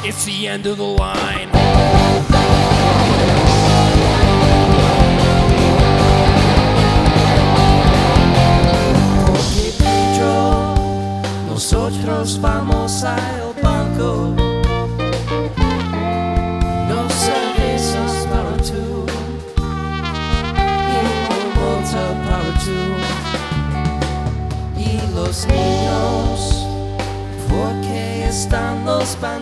It's the end of the line. Porque Pedro, nosotros vamos al banco. Dos cervezas para tú y una multa para tú. Y los niños, porque están los bandidos.